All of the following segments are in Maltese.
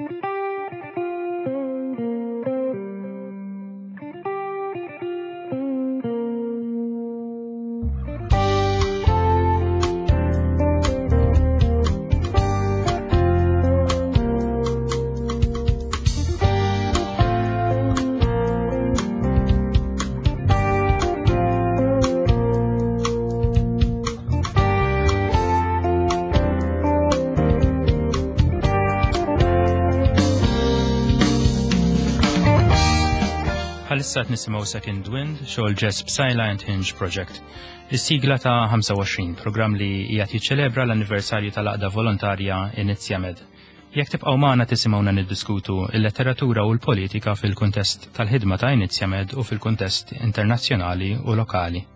Bħalissa nisimgħu Second Wind xogħol Jess Silent Hinge Project. Is-sigla ta' 25 programm li qiegħed jiċċelebra l-anniversarju tal-għaqda volontarja Inizjamed. Jekk tibqgħu magħna tisimgħuna niddiskutu l-letteratura u l-politika fil-kuntest tal-ħidma ta' Inizjamed u fil-kuntest internazzjonali u lokali.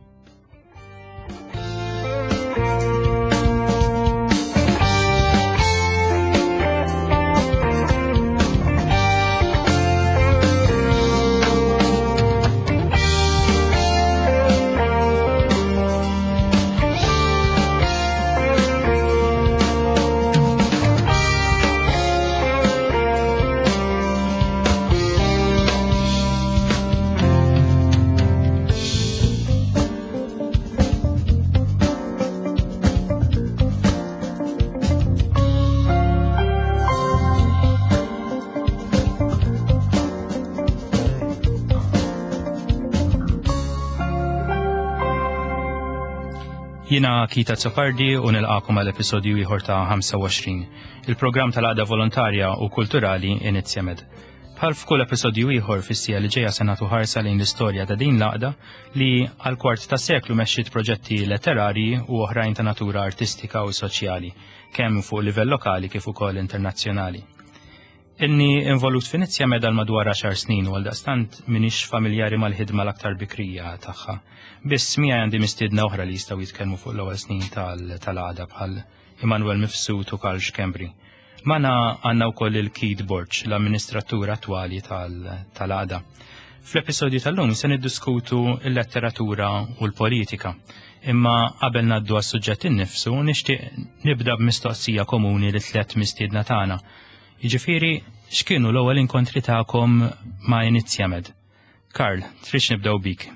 Jina Kita Tsopardi u nilqakom għal episodju ieħor ta' 25, il-programm tal-għaqda volontarja u kulturali Inizjamed. Bħal f'kull episodju ieħor fis-sija li ġejja se nagħtu ħarsa lejn l-istorja ta' din l-għaqda li għal kwart ta' seklu mexxiet proġetti letterarji u oħrajn ta' natura artistika u soċjali, kemm fuq livell lokali kif ukoll internazzjonali. Inni involut f'Inizjamed għal madwar 10 snin u għaldaqstant minix familjari mal-ħidma l-aktar bikrija tagħha. Biss miegħi għandi mistiedna oħra li jistgħu jitkellmu fuq l-ewwel snin tal-għada bħal Emanuel Mifsud u Karl Xkembri. Magħna għandna wkoll il-Keith Borch, l-amministratur attwali tal-għada. Fl-episodju tal-lum se niddiskutu l-letteratura u l-politika. Imma qabel ngħaddu għas-suġġett innifsu nixtieq nibda b'mistoqsija komuni li tliet mistiedna tagħna. Jiġifieri x'kienu l-ewwel inkontri tagħkom ma' Inizjamed? Karl, trix nibdew bik.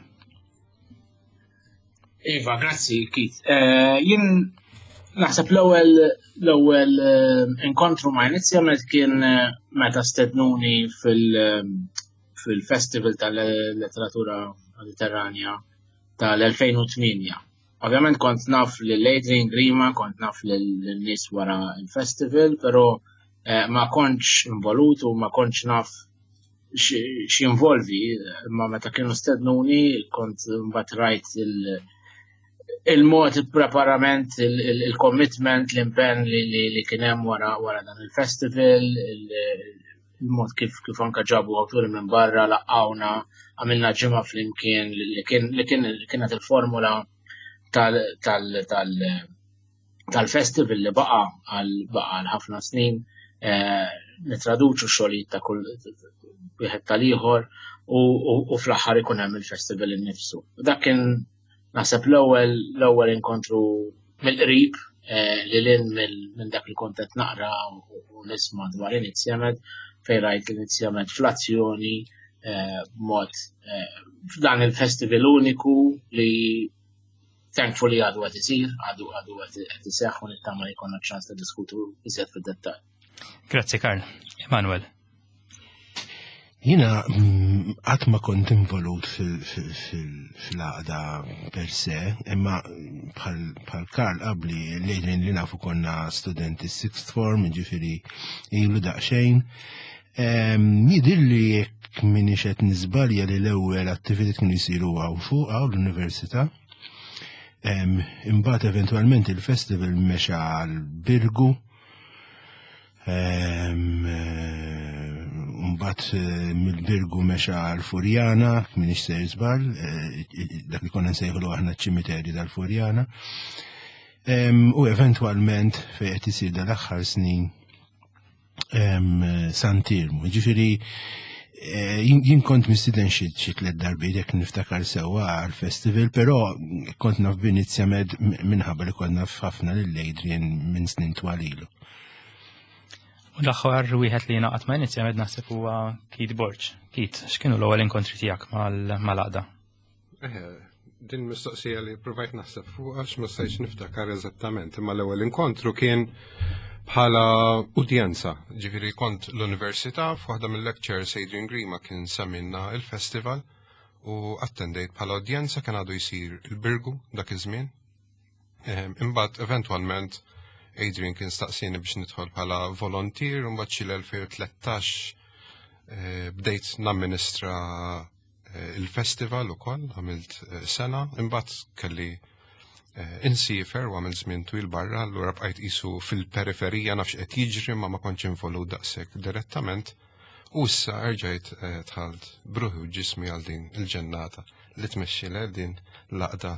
Iva, grazzi, Keith. Jien naħseb l-ewwel inkontru ma' Inizjamed kien meta stednuni fil-Festival tal-Letteratura Mediterranja tal-2008. Ovvjament kont naf lil-Adrian Grima, kont naf lil-nies wara il-festival, però ma kontx involut u ma kontx naf x'involvi, ma meta kienu stednuni kont mbagħad rajt il-mod, il-preparament, il-commitment, l-impenn li kien hemm wara dan il-festival, il-mod kif anke ġabu awturi minn barra laqgħuna, għamilna ġimgħa flimkien li kienet il-formula tal-festival li baqa' għal ħafna snin. Nitraduċu xogħlijiet ta' kull wieħed tal-ieħor u fl-aħħar ikun hemm il-festival innifsu. Dak kien naħseb l-ewwel inkontru mill-qrib lil minn dak li kont qed naqra u nisma' dwar Inizjamed fejn rajt Inizjamed fl-azzjoni b'mod f'dan il-festival uniku li thankfully għadu qed isir, għadu qed iseħħ u nittama li jkollna ċans ta' diskutu iżjed fid-dettall. Grazzi Karl. Emanuel. Jina qatt ma kont involut fil-għaqda per se, imma bħal Karl qabli l-Adrian li nafu konna studenti 6th form, ġifieri ilu daqsxejn. Jidilli jekk minix qed niżbalja li l-ewwel attivitajiet kienu jsiru hawn fuq l-università. Imbagħad eventwalment il-festival mexa għall-Birgu. Mbagħad mill-Birgu mexa għall-Furjana, minix se jiżbal, dak li konna nsejħulu aħna ċ-ċimiterji tal-Furjana. U eventwalment fejn qed isir dal-aħħar snin Santirmu. Ġifieri jien kont mistieden xi 3 darbiet jekk niftakar sewwa għall-festival, però kont naf b'Inizjamed minħabba li kont naf ħafna lil Adrian minn snin twal ilu. U l-aħħar wieħed li naqat ma' inizjamed naħseb huwa Keith Borch. Keith, x'kienu l-ewwel inkontri tiegħek mal-għaqda? Din mistoqsija li provajt naħseb fuq għax ma stajtx niftakar eżattament, imma l-ewwel inkontru kien bħala udjenza. Ġifieri kont l-università f'waħda mill-lectures Adrian Grima kien semminna il-festival u attendejt bħala udjenza kien għadu jsir il-Birgu dak iż-żmien. Imbagħad eventwalment Adrian kien staqsini biex nidħol bħala volontier u mbagħad xi l-2013 bdejt namministra il-festival ukoll, għamilt sena, imbagħad kelli insifer u għamilt żmien twil barra, allura bqajt qisu fil-periferija nafx qed jiġri ma kontx involut daqshekk direttament. U issa rġajt tħalt bruħi u ġismi għal din il-ġennata li tmexxi din l-għaqda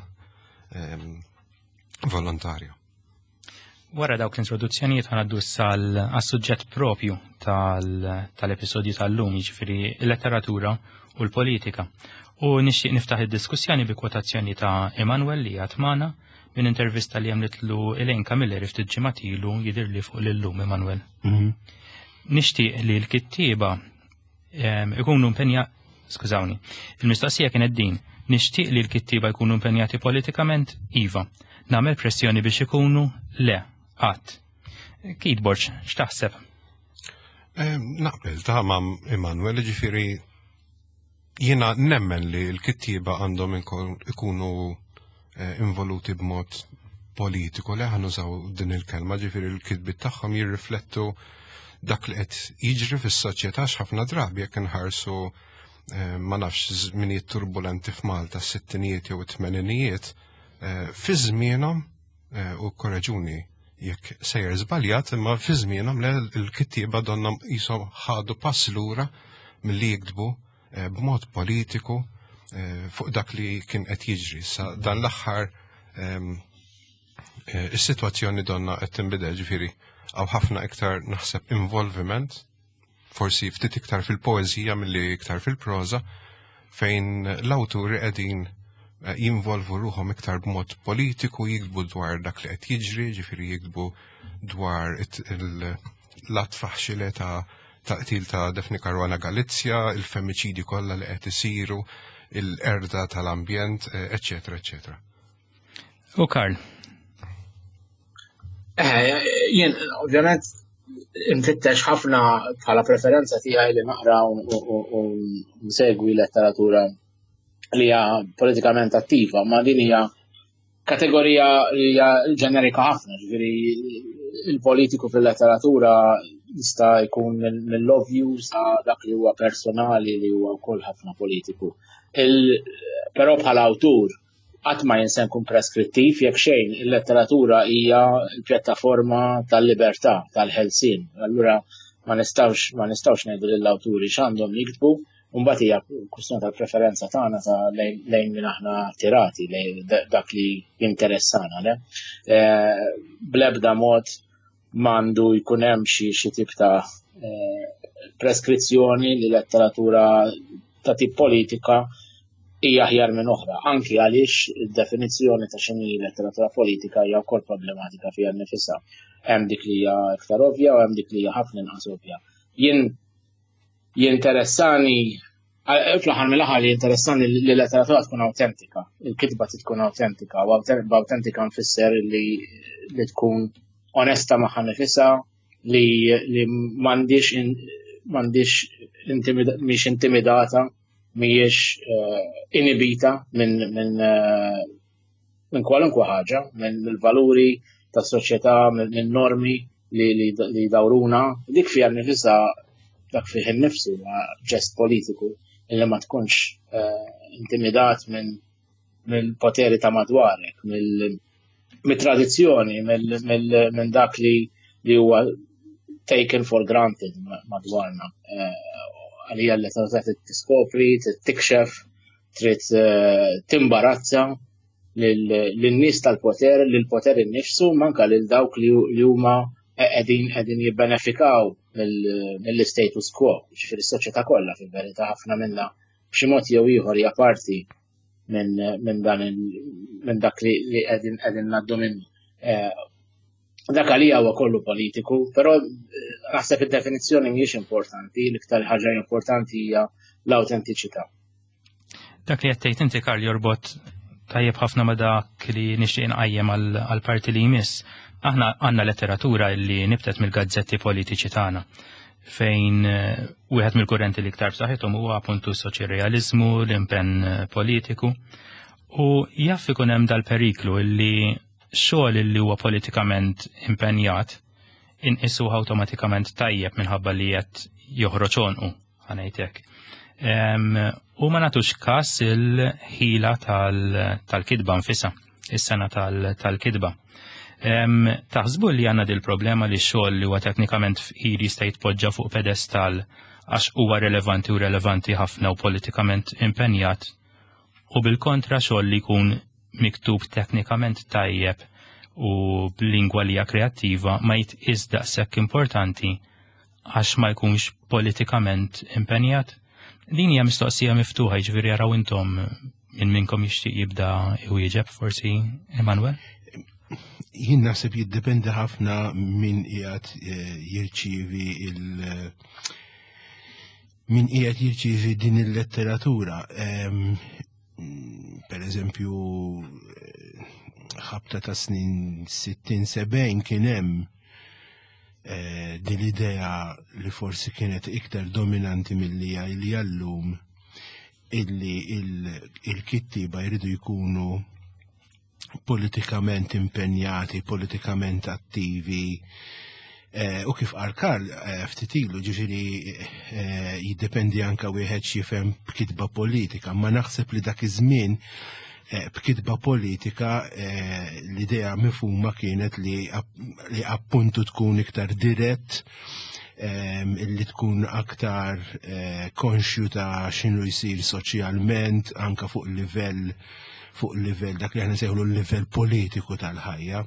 volontarja. Wara dawk l-introduzzjonijiet ħanaddu għas-suġġett propju tal-episodju tal-lum, jiġifieri l-letteratura u l-politika. U nixtieq niftaħ id-diskussjoni bi kwotazzjoni ta' Emanuel li għad magħna minn intervista li għamlitlu Elaine Camilleri ftit ġimgħat ilu jidhirli fuq l-lum Emanuel. Nixtieq li l-kittieba ikunu skużawni, il-mistoqsija kienet din, nixtieq li l-kittieba jkunu impenjati politikament iva, nagħmel pressjoni biex ikunu le. Keith Borch, x'taħseb? Naqbel ta' ma' Emanuel, ġifieri jiena nemmen li l-kittieba għandhom ikunu involuti b'mod politiku li ħanużaw din il-kelma, ġifieri l-kitbiet tagħhom jirriflettu dak li qed jiġri fis-soċjetà x'ħafna drabi jekk inħarsu ma nafx żminijiet turbulenti f'Malta s-sittinijiet jew it-tmeninijiet fi żmienhom u korreġuni jekk sejjer żbaljat, imma fi żmienhom l-kittieba donna qishom ħadu pass lura milli jiktbu b'mod politiku fuq dak li kien qed jiġri. Sa dan l-aħħar is-sitwazzjoni donna qed tinbidel ġifieri għaw ħafna iktar naħseb involviment, forsi ftit iktar fil-poeżija milli iktar fil-proża, fejn l-awturi qegħdin jinvolvu ruħom iktar b'mod politiku, jikdbu dwar dak li qed jiġri, ġifieri jikdbu dwar l-att faħxile ta' qtil ta' Defni Caruana Galizja, il-femiċidi kollha li qed isiru, il-erda tal-ambjent, eċetera, eċetera. U Karl? Jien, ovvjament, infittex ħafna bħala preferenza tiegħi li naqra u nsegwi letteratura li hija politikament attiva, ma din hija kategorija li hija ġenerika ħafna, ġifieri il-politiku fil-letteratura jista' jkun mill-ovvju sa dak li huwa personali li huwa wkoll ħafna politiku. Però bħala awtur qatt ma jinsa nkun preskrittiv jekk xejn il-letteratura hija l-pjattaforma tal-libertà, tal-ħelsien. Allura ma nistgħux ngħidu lill-awturi x'għandhom jiktbu. Mbagħad hija kwistjoni tal-preferenza tagħna lejn min aħna attirati lejn dak li jinteressana. Bl-ebda mod m'għandu jkun hemm xi tip ta' preskrizzjoni li letteratura ta' tip politika hija aħjar minn oħra, anki għaliex id-definizzjoni ta' x'inhi letteratura politika hija wkoll problematika fiha nnifisha. Hemm dik li hija iktar ovvja u hemm dik li hija ħafna inqas ovvja. Jinteressani, fl-aħħar mill-aħħar jinteressani li l-letteratura tkun awtentika, il-kitba tkun awtentika, u awtentika nfisser li tkun onesta magħha nifisha, li m'għandix mhix intimidata, mhijiex inibita minn kwalunkwe ħaġa, minn valuri tas-soċjetà, minn normi li dawruna, dik fiha nifisha dak fih innifsu ġest politiku illi ma tkunx intimidat mill-poteri ta' madwarek, mill-tradizzjoni, minn dak li huwa taken for granted madwarna. Għalija li trid tiskopri, trid tikxef, trid timbarazza lin-nies tal-poter, lill-poter innifsu, manka lil dawk li huma qegħdin jibbenefikaw mill-status quo, ġifieri s-soċjetà kollha fil-verità ħafna minnha b'xi mod jew ieħor hija parti minn dak li qegħdin ngħaddu minnu. Dak għalija huwa kollu politiku, però naħseb id-definizzjoni mhijiex importanti, l-iktar ħaġa importanti hija l-awtentiċità. Dak li qed tgħid inti Karl jorbot tajjeb ħafna ma dak li nixtieq inqajjem għall-parti li jmiss. Aħna għandna letteratura li nibtet mill-gazzetti politiċi tagħna fejn wieħed mill-kurrenti li iktar b'saħħithom huwa appuntu soċirrealiżmu, l-impenn politiku. U jaf ikun hemm dal-periklu li xogħol li huwa politikament impenjat inqisu awtomatikament tajjeb minħabba li qed joħroġ onqu ħanejtek. U ma nagħtux każ il-ħila tal-kidba nfisha, is-sena tal-kidba. Taħsbu li għandna dil problema li x-xogħol li huwa teknikament f'qir jista' jitpoġġa fuq pedestal għax huwa relevanti ħafna u politikament impenjat, u bil-kontra xogħol li jkun miktub teknikament tajjeb u b'lingwa li hija kreattiva ma jitqies daqshekk importanti għax ma jkunx politikament impenjat. Din hija mistoqsija miftuħa, jiġifieri jaraw intom minn minnkom jixtieq jibda u jieġeb forsi Emanuel? Jien naħseb jiddependi ħafna min qiegħed jirċievi min qiegħed jirċievi din il-letteratura. Per eżempju, ħabta ta' snin 60-70 kien hemm din l-idea li forsi kienet iktar dominanti milli li llum illi il-kittiba jridu jkunu politikament impenjati, politikament attivi. U kif qal Karl ftit ilu ġifieri jiddependi anke wieħed x'jifhem b'kitba politika, ma naħseb li dak iż-żmien b'kitba politika l-idea mifhuma kienet li appuntu tkun iktar dirett, illi tkun aktar konxju ta' x'inhu jsir soċjalment anke fuq livell dak li aħna nsejħulu l-livell politiku tal-ħajja.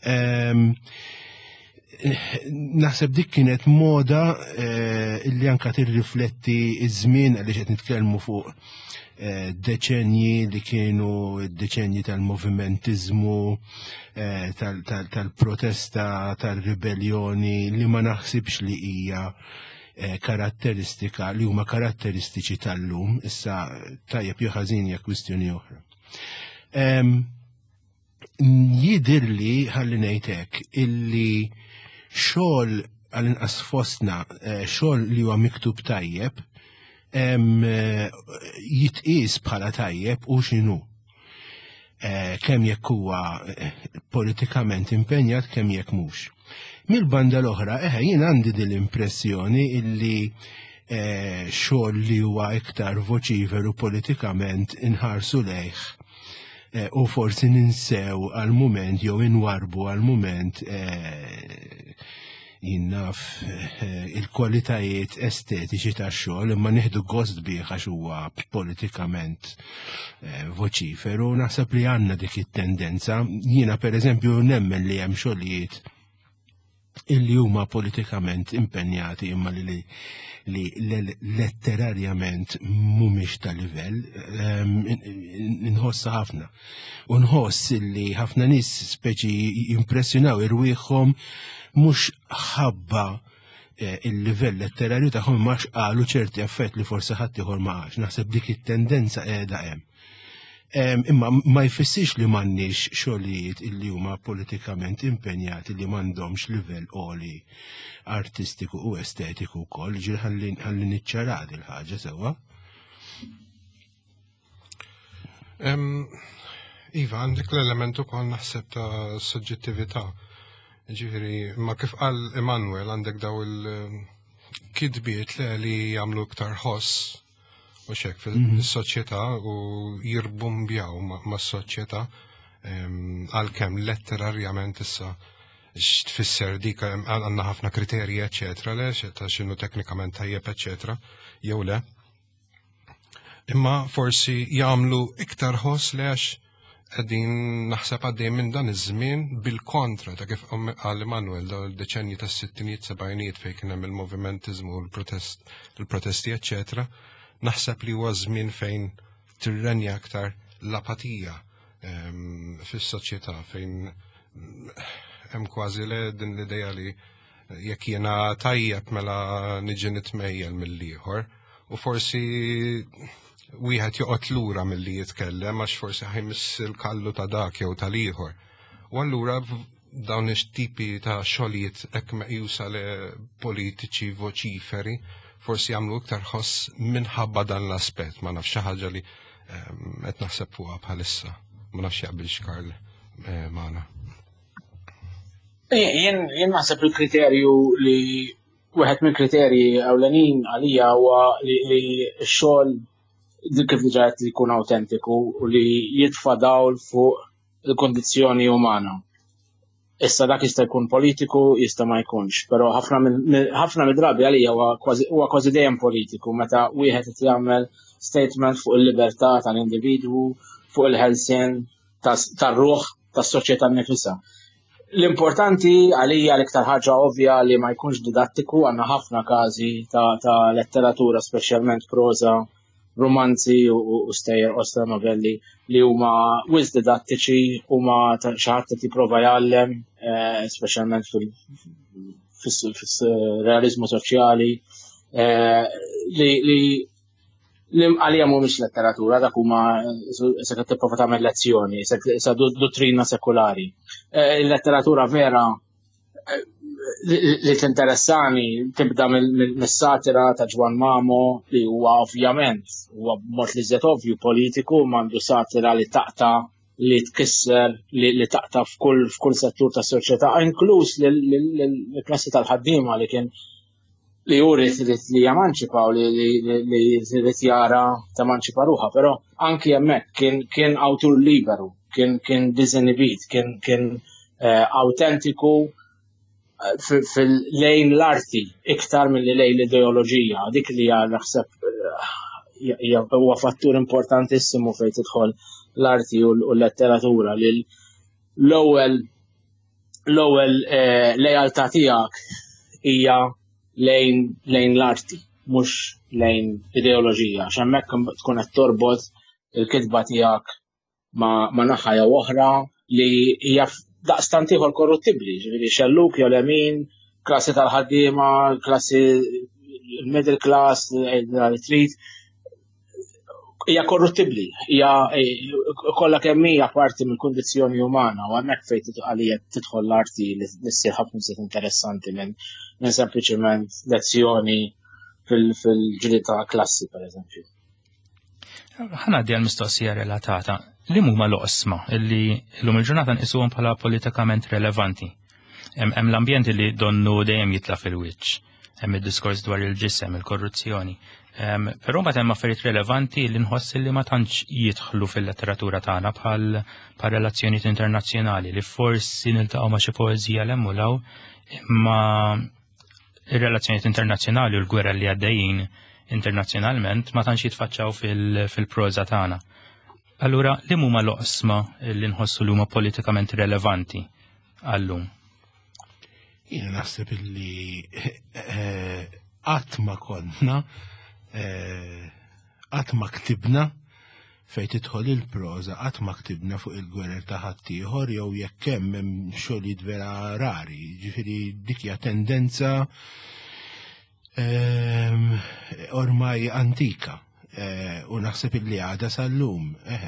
Naħseb dik kienet moda illi anka tirrifletti iż-żmien għaliex qed nitkellmu fuq deċenji li kienu deċenji tal-movimentiżmu, tal-protesta, tal-ribellioni li ma naħsibx li hija karatteristika li huma karatteristiċi tal-lum, issa tajjeb jew ħażin hija kwistjoni oħra. Jidirli ħalli ngħid hekk illi xogħol għal-inqas fostna xogħol li huwa miktub tajjeb jitqies bħala tajjeb u x'inhu. Kemm jekk huwa politikament impenjat kemm jekk mhux. Mill-banda l-oħra jien għandi din l-impressjoni illi xogħol li huwa iktar voċiveru politikament inħarsu lejh u forsi ninsew għal-mument jew inwarbu għal-mument jinnaf il-kwalitajiet estetiċi tax-xogħol imma nieħdu gost bih għax huwa politikament voċiferu. Naħseb li għandna dik it-tendenza. Jiena pereżempju nemmen li hemm xogħlijiet illi huma politikament impenjati imma li letterarjament mhumiex ta' livell, nħossa ħafna. U nħoss illi ħafna nies speċi jimpressjonaw irwieħhom mhux ħabba il-livell letterarju tagħhom ma qalu ċerti affett li forsi ħadd ieħor ma qax. Naħseb dik it-tendenza qiegħda hemm. Imma ma jfissirx li m'għandniex xogħlijiet illi huma politikament impenjati li m'għandhomx livell għoli artistiku u estetiku wkoll, ħalli niċċarad il-ħaġa sewwa. Iva, għandek l-element ukoll naħseb ta' soġġettività. Ġifieri, ma kif qal Emanuel għandek daw il-kidbiet li jagħmlu iktar ħoss u xek fil-soċjetà u jirbumbjaw ma' s-soċjetà għal-kem letterarjament issa x'tfisser dik għandna ħafna kriterji eċetera le ta' x'inhu teknikament tajjeb eċetera jew le. Imma forsi jagħmlu iktar ħoss le għax qegħdin naħseb għaddej minn dan iż-żmien bil-kontra ta' kif qal Emanuel daw il-deċenji tas-sittinijiet sebgħinijiet fejn kien hemm il-movimentiżmu u l-protesti eċetera. Naħseb li huwa żmien fejn tirrenja aktar l-apatija fis-soċjetà fejn hemm kważi le din l-idea li jekk jiena tajjeb mela niġi nitmejjel mill-ieħor u forsi wieħed joqgħod lura milli jitkellem għax forsi ħajmiss il-kallu ta' dak jew tal-ieħor. U allura dawn ix-tipi ta' xogħlijiet hekk meqjusa li politiċi voċiferi forsi jagħmlu iktar ħoss minħabba dan l-aspett, ma nafx xi ħaġa li qed naħseb fuqha bħalissa. Ma nafx jaqbilx Karl magħna. Jien naħseb il-kriterju li wieħed mill-kriterji ewlenin għalija huwa li x-xogħol kif diġà qed li jkun awtentiku u li jitfa' dawl fuq il-kondizzjoni umana. Issa dak jista' jkun politiku, jista' ma jkunx, però ħafna mid-drabi għalija huwa kważi dejjem politiku meta wieħed qed jagħmel statement fuq il-libertà tal-individwu, fuq il-ħelsien tar-ruħ tas-soċjetà nnifisha. L-importanti għalija l-iktar ħaġa ovvja li ma jkunx didattiku għandna ħafna każi ta' letteratura, speċjalment proża, romanzi u stejjer ostra novelli li huma wis didattiċi huma xi ħadd qed jipprova jgħallem, speċjalment fis-realiżmu soċjali li għalija mhumiex letteratura, dak huma se qed tipprova tagħmel lezzjoni, sa dottrina sekulari. Il-letteratura vera li tinteressani tibda mis-satira ta' Ġwan Mamo li huwa ovvjament huwa b'mod li żied ovvju politiku m'għandu satira li taqta' li tkisser li taqta' f'kull settur tas-soċjetà, inkluż l-klassi tal-ħaddiema li kien li jurid li jamanċipaw li jrid jara tamanċipa ruħha, però anki hemmhekk kien awtur liberu, kien disinibit, kien awtentiku fil-lejn l-arti iktar mill lejn l-ideoloġija, dik li naħseb huwa fattur importantissimu fejn tidħol l-arti u l-letteratura li l-ewwel lejaltà tiegħek hija lejn l-arti, mhux lejn ideoloġija, għax hemmhekk tkun qed torbot il-kitba tiegħek ma' naħa jew oħra li hija daqstant ieħor korruttibbli, ġifieri xelluk jew lemin, klassi tal-ħaddiema, klassi middle class, li trid hija korruttibbli, hija kollha kemm hija parti mill-kundizzjoni umana u hemmhekk fejn għalija tidħol l-arti li ssir ħafna siet interessanti minn sempliċement lezzjoni fil-ġlied ta' klassi pereżempju. Ħanaddi għal-mistoqsija relatata. Li huma l-oqsma illi llum il-ġurnata nqisuhom bħala politikament relevanti? Hemm l-ambjent li donnu dejjem jitla' fil-wiċċ. Hemm id-diskors dwar il-ġisem, il-korruzzjoni. Però mbagħad hemm affarijiet relevanti li nħoss li ma tantx jidħlu fil-letteratura tagħna bħal relazzjonijiet internazzjonali li forsi niltaqgħu ma' xi poeżija lemmu law imma ir-relazzjonijiet internazzjonali u l-gwerra li għaddejjin internazzjonalment ma tantx jitfaċċaw fil-proża tagħna. Allura li huma l-oqsma li nħossu li huma politikament relevanti għallum? Jiena naħseb illi qatt ma konna qatt ma ktibna fejn tidħol il-proża, qatt ma ktibna fuq il-gwerer ta' ħadd ieħor jew jekk hemm xogħlijiet vera rari, ġifieri dik hija tendenza ormai antika u naħseb illi għada sal-lum.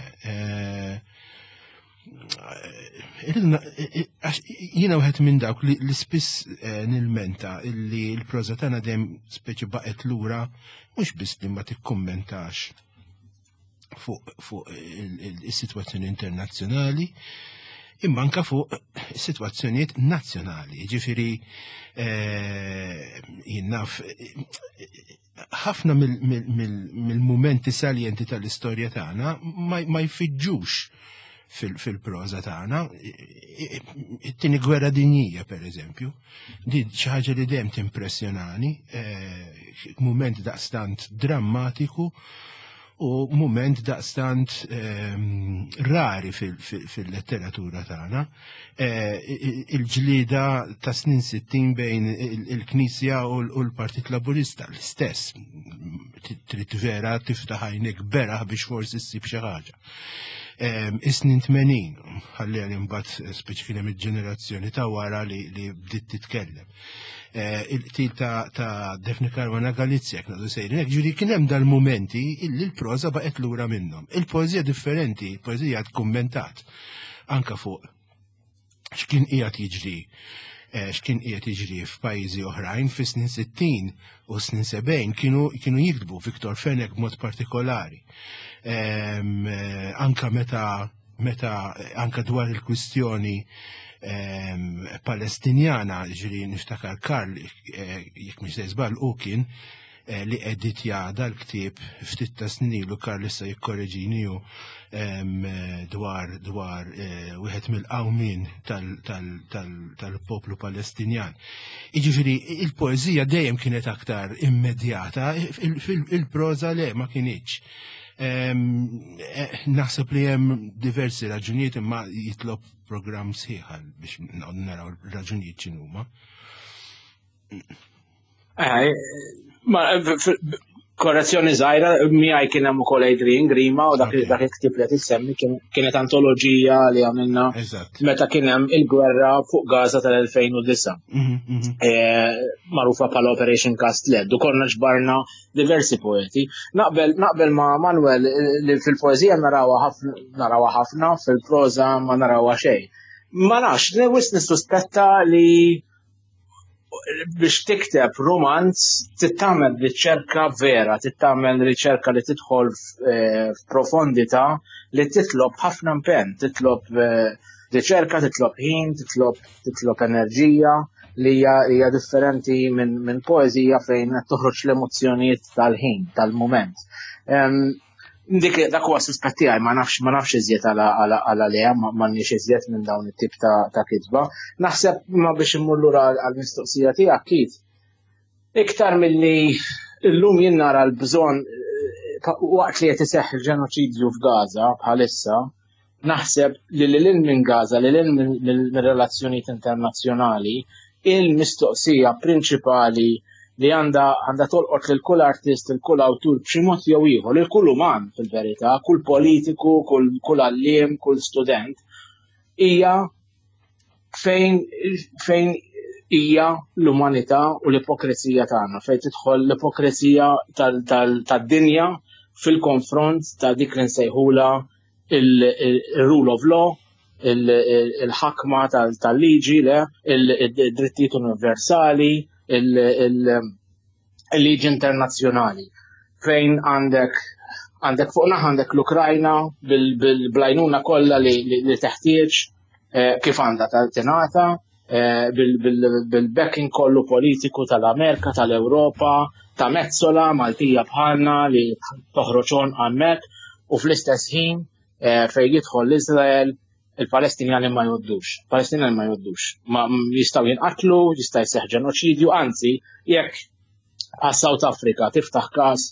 Jiena wieħed minn dawk li spiss nilmenta illi l-proża tagħna dejjem speċi baqgħet lura mhux biss li ma tikkummentax fuq is-sitwazzjoni internazzjonali imma anke fuq is-sitwazzjonijiet nazzjonali. Ġifieri jien naf ħafna mill-mumenti saljenti tal-istorja tagħna ma jfiġġux fil-proża tagħna. It-tieni gwerra dinjija pereżempju, di xi ħaġa li dejjem timpressjonani, mument daqstant drammatiku u mument daqstant rari fil-letteratura tagħna. Il-ġlieda ta' snin 60 bejn il-Knisja u l-Partit Laburista l-istess. trid vera tiftaħ għajnek beraħ biex forsi ssib xi ħaġa. Is-snin 80, ħalli għal imbagħad speċifikament il-ġenerazzjoni ta' wara li bdiet titkellem. Il-qtil ta' Daphne Caruana Galizia kien sejrin hekk, ġieli kien hemm dal-mumenti illi l-proża baqgħet lura minnhom. Il-poeżija differenti, il-poeżija qed kummentat anke fuq x'kien qiegħed jiġri f'pajjiżi oħrajn fis-snin 60 u snin 70 kienu jiktbu Viktor Fenek b'mod partikolari. Anka meta anka dwar il-kwistjoni Palestinjana, ġiri niftakar Karl, jekk mhix se żball u kien li editja dal-ktieb ftit ta' snilu Karl issa jikkorreġiniju dwar wieħed mill-qawmin tal-poplu Palestinjan. Jiġifieri il-poeżija dejjem kienet aktar immedjata, il-proża le ma kienitx. Naħseb li hemm diversi raġunijiet imma jitlob programm sħiħ biex naraw raġunijiet x'inhuma. Korrezzjoni żgħira miegħi kien hemm ukoll Adrian Grima u dak il-ktieb li tissemmi kienet antoloġija li għamilna meta kien hemm il-gwerra fuq Gaza tal-2009. Magħrufa bħala Operation Cast Lead. Konna ġbarna diversi poeti. Naqbel ma' Manuel li fil-poeżija narawha ħafna, fil-proża ma narawha xejn. Ma nafx, wis nissuspetta li biex tikteb romanz tittamel riċerka vera, tittamel riċerka li tidħol f'profondità li titlob ħafna impenn, titlob riċerka, titlob ħin, titlob enerġija li hija differenti minn poeżija fejn qed toħroġ l-emozzjonijiet tal-ħin, tal-mument. Dak huwa suspetti għaj, ma nafx iżjed għala leha, m'għandniex iżjed minn dawn it-tip ta' kitba. Naħseb ma biex immur lura għall-mistoqsija tiegħek kif. Iktar milli llum jien nara l-bżonn waqt li qed iseħħ il-ġenoċidju f'Gaza bħalissa, naħseb li lil minn Gaza, lil minn relazzjonijiet internazzjonali, il-mistoqsija prinċipali li għandha tolqot lil kull artist, il kull awtur b'xi mod jew ieħor, il kull uman fil-verità, kull politiku, kull għalliem, kull student, hija fejn hija l-umanità u l-ipokrizija tagħna, fejn tidħol l-ipokrizija tad-dinja fil-konfront ta' dik li nsejħula il-rule of law, il-ħakma tal-liġi, il-drittijiet universali, il-liġi internazzjonali, fejn għandek fuq naħa għandek l-Ukrajna bil-blajnuna kollha li teħtieġ kif għandha tingħata, bil-backing kollu politiku tal-Amerika, tal-Ewropa, ta' mezzola Maltija bħalna li toħroġ hemmhekk u fl-istess ħin fejn jidħol l-Iżrael il-Palestinjani ma jgħoddux. Palestinjani ma jgħoddux. Ma jistgħu jinqatlu, jista' jseħħ ġenoċidju, anzi jekk għas-South Africa tiftaħ każ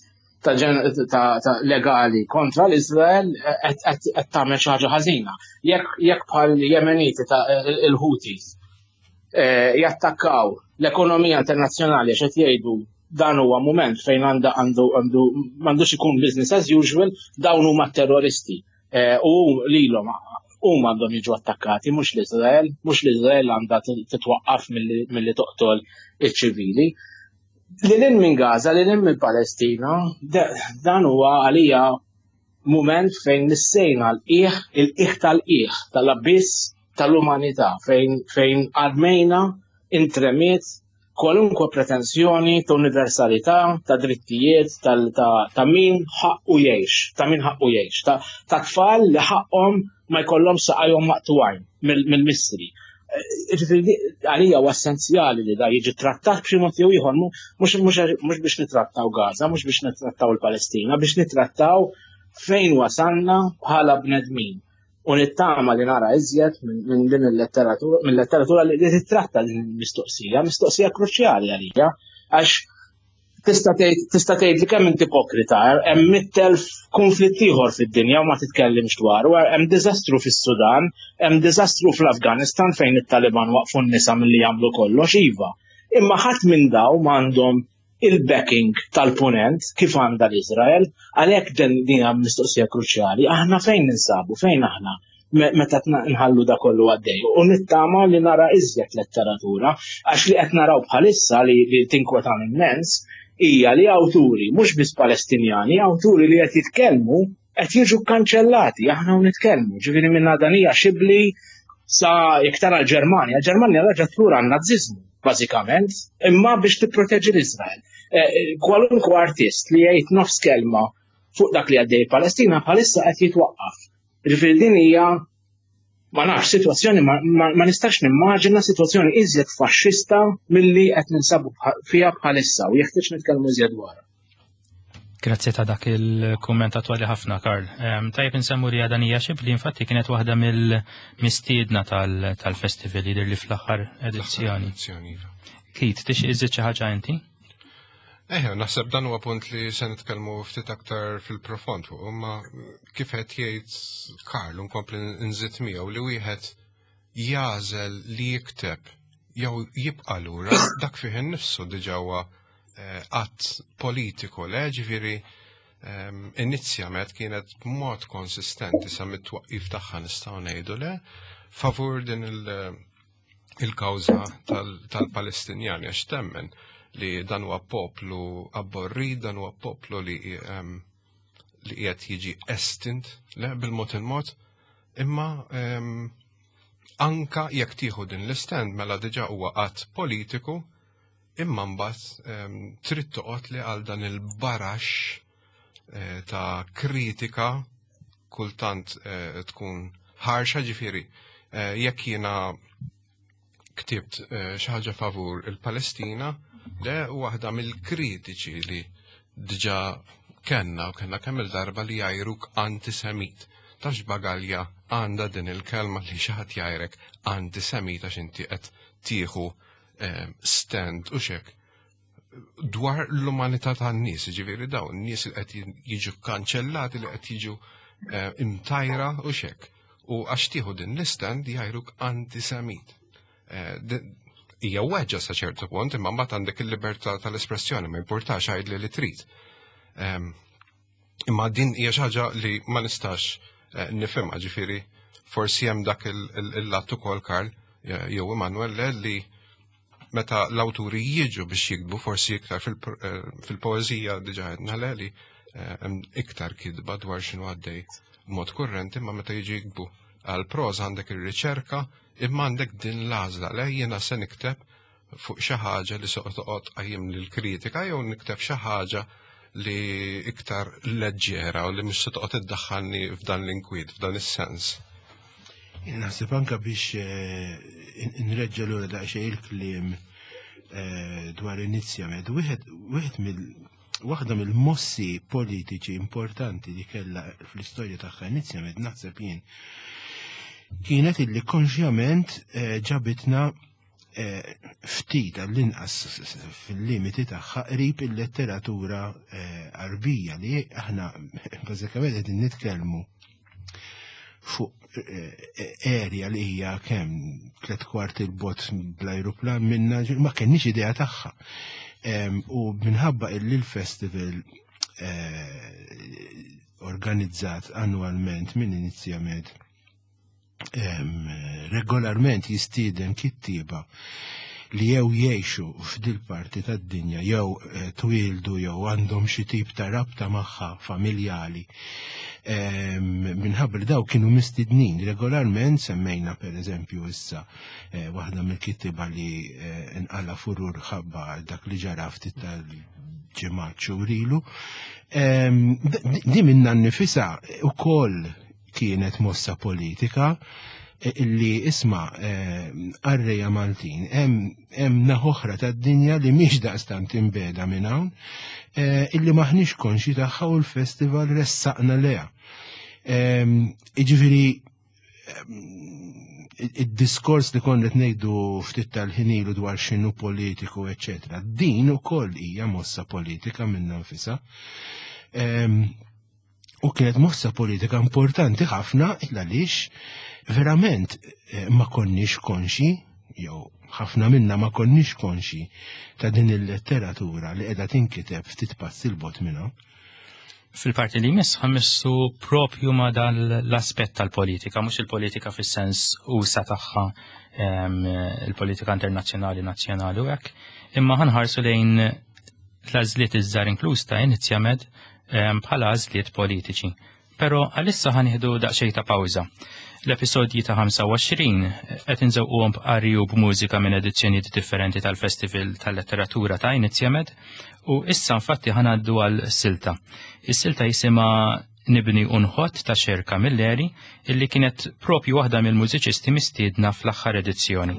ta' legali kontra l-Iżrael qed tagħmel xi ħaġa ħażina. Jekk bħal Jemeniti il-Houthis jattakkaw l-ekonomija internazzjonali għax qed jgħidu dan huwa mument fejn m'għandux ikun business as usual, dawn huma terroristi u lilhom huma għandhom jiġu attakkati, mhux l-Iżrael għandha titwaqqaf milli toqtol iċ-ċivili. Lil minn Gaza, lil minn Palestina, dan huwa għalija mument fejn nissejna il-qiegħ tal-qiegħ tal-abiss tal-umanità, fejn armejna intremiet kwalunkwe pretenzjoni ta' universalità, ta' drittijiet, ta' min ħaqqu jgħix, ta' tfal li ħaqhom ma jkollhom saqajhom maqtuwajn mill-missri. Għalija huwa essenzjali li da jiġi trattat b'xi mod jew ieħor, mhux biex nittrattaw Gaza, mhux biex nittrattaw il-Palestina, biex nittrattaw fejn wasalna bħala bnedmin. U nittama li nara iżjed minn din il-letteratura li titratta din mistoqsija kruċjali għalija, għax tista' tgħid li kemm inti ipokrita, hemm 100,000 konflitt ieħor fid-dinja u ma titkellimx dwaru, hemm diżastru fis-Sudan, hemm diżastru fl-Afganistan fejn it-Taliban waqfu n-nisa milli jagħmlu kollox iva. Imma ħadd minn dawn m'għandhom il-backing tal-punent kif għandha l-Iżrael, għalhekk din hija mistoqsija kruċjali. Aħna fejn ninsabu, fejn aħna meta nħallu da kollu għaddej. U nittama li nara iżjed letteratura għax li qed naraw bħalissa li tinkwetan immens hija li awturi mhux biss Palestinjani, awturi li qed jitkellmu qed jiġu kkanċellati, aħna u nitkellmu. Ġifieri minn Danija Xibli sa iktar għal-Ġermanja. Ġermanja raġgħet lura għan-Naziżmu, bażikament, imma biex tipproteġi l-Iżrael. Kwalunkwe artist li jgħid nofs kelma fuq dak li għaddej Palestina bħalissa qed jitwaqqaf. Ġifieri din hija ma nafx sitwazzjoni ma nistax nimmaġina sitwazzjoni iżjed faxxista milli qed ninsabu fiha bħalissa u jeħtieġ nitkellmu iżjed dwarha. Grazzi ta' dak il-kumment attwali ħafna, Karl. Tajjeb insemmu li Danija Xibli infatti kienet waħda mill-mistiedna tal-festival jidher li fl-aħħar edizzjoni. Kit, tixtieq iżid xi ħaġa inti? Naħseb dan huwa punt li se nitkellmu ftit aktar fil-profond fuq, imma kif qed jgħid Karl nkompli nżid miegħu li wieħed jażel li jikteb jew jibqa' lura dak fih innifsu diġà huwa att politiku, ġifieri inizjament kienet b'mod konsistenti sa mit-twaqqif tagħha nistgħu ngħidu favur din il-kawża tal-Palestinjani għax temmen li dan huwa poplu abborrid, dan huwa poplu li qiegħed jiġi estint bil-mod il-mod, imma anka jekk tieħu din l-istend mela diġà huwa att politiku, imma mbagħad trid toqgħod li għal dan il-barax ta' kritika kultant tkun ħarxa ġifieri jekk jiena ktibt xi ħaġa favur il-Palestina waħda mill-kritiċi li diġà kellna kemm il-darba li jgħajruk antisemit. Tax bagalja għandha din il-kelma li xi ħadd jgħajrek antisemit għax inti qed tieħu stand u xek dwar l-umanità tan-nies, ġifieri dawn nies li qed jiġu kanċellati li qed jiġu imtajra u xek. U għax tieħu din l-istand jgħajruk antisemit. Hija weġġa sa ċertu punt, imma mbagħad għandek il-libertà tal-espressjoni, ma jimpurtax għajdli li trid. Imma din hija xi ħaġa li ma nistax nifhimha, ġifieri forsi hemm dak il-lat ukoll Karl jew Emanuel li meta l-awturi jiġu biex jikbu forsi iktar fil-poezija diġà għedna li iktar kidba dwar x'inhu għaddej b'mod kurrenti, imma meta jiġu jikbu għal proża għandek ir-riċerka imma għandek din l-għażla jiena se nikteb fuq xi ħaġa li toqgħod qajjim lill-kritika jew nikteb xi ħaġa li iktar leġġera u li mhux se toqgħod iddaħħalni f'dan l-inkwiet, f'dan is-sens. Naħseb anke biex nreġġa' lura daqsxejn il-kliem dwar inizjament. Waħda mill-mossi politiċi importanti li kellha fl-istorja tagħha inizjament naħseb jien kienet illi konxjament ġabitna ftit għall-inqas fil-limiti tagħha qrib il-letteratura Arbija li aħna bażikament qegħdin nitkellmu fuq area li hija kemm 3/4 il-bot bl-ajruplan minna ma kenniex idea tagħha. U minħabba illi l-festival organizzat annwalment minn inizjament regolarment jistieden kittieba li jew jgħixu f'dil parti tad-dinja jew twildu jew għandhom xi tip ta' rabta magħha familjali. Minħabba li daw kienu mistidnin regolarment semmejna pereżempju issa waħda mill-kittiba li nqalla furur ħabba dak li ġara ftit tal-ġimgħat xhurilu. Di minna nnifisha wkoll kienet mossa politika illi isma' Arrija Maltin hemm naħoħra tad-dinja li mhix daqstant imbeda minn hawn illi maħniex konxi tagħha u l-festival ressaqna leha. Jiġifieri id-diskors li konnet ngħidu ftit tal-ħinilu dwar x'inhu politiku, eċċetera, din ukoll hija mossa politika minn nfisha. U kienet mossa politika importanti ħafna għaliex verament ma konniex konxi, jew ħafna minna ma konniex konxi ta' din il-letteratura li qiegħda tinkiteb ftit pass il-bot minnha. Fil-parti li jmiss ħammissu propju ma dan l-aspett tal-politika, mhux il-politika fis-sens usa tagħha il-politika internazzjonali nazzjonali u hekk, imma ħanħarsu lejn l-għażliet iż-żgħar inkluż ta' Inizjamed bħala għażliet politiċi. Però għalissa ħanieħdu daqsxejn ta' pawża. L-episodji ta' 25 qed inżewquhom b'qari u b'mużika minn edizzjonijiet differenti tal-Festival tal-Letteratura ta' Inizjamed u issa infatti ħanaddu għal silta. Is-silta jisimha Nibni Unħott ta' Xerka Milleri illi kienet propju waħda mill-mużiċisti mistiedna fl-aħħar edizzjoni.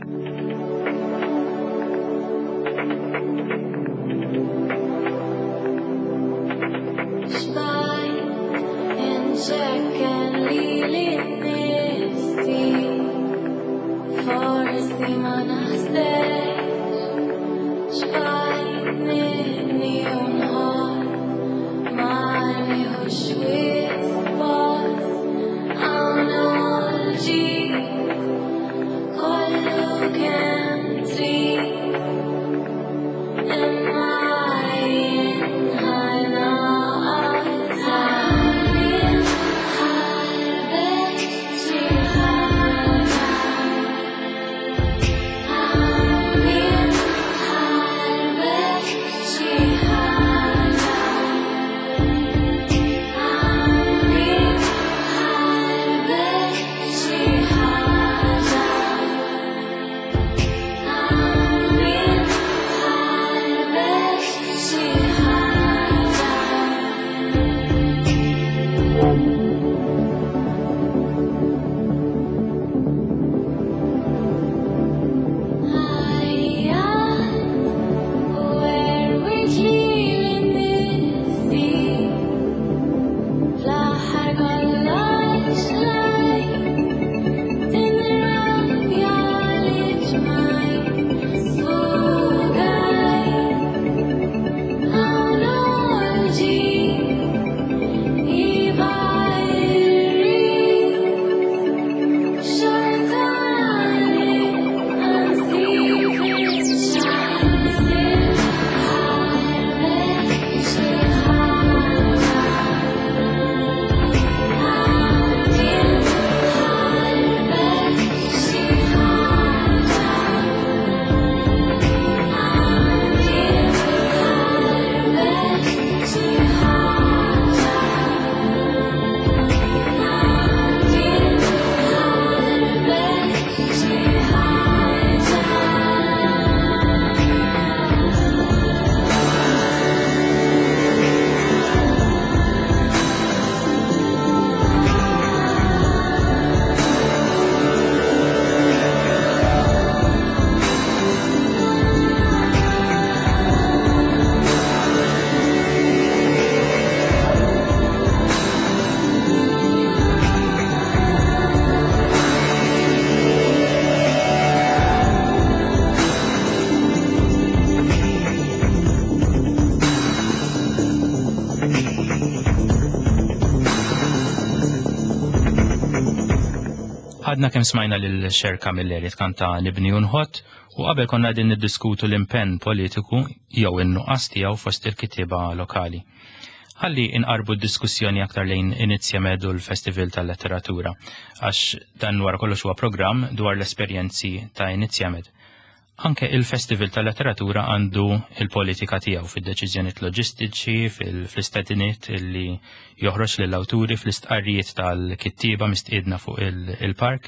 Għadna kemm smajna lil Xerka Milleri tkanta Nibni Unħott u qabel konna din niddiskutu l-impenn politiku jew in-nuqqas tiegħu fost il-kitieba lokali. Ħalli inqarbu d-diskussjoni aktar lejn Inizjamed u l-Festival tal-Letteratura għax dan wara kollox huwa programm dwar l-esperjenzi ta' Inizjamed. Anke il-Festival tal-Letteratura għandu il-politika tiegħu fid-deċiżjonijiet loġistiċi, fl-istediniet li joħroġ lill-awturi fl-istqarrijiet tal-kittieba mistiedna fuq il-park.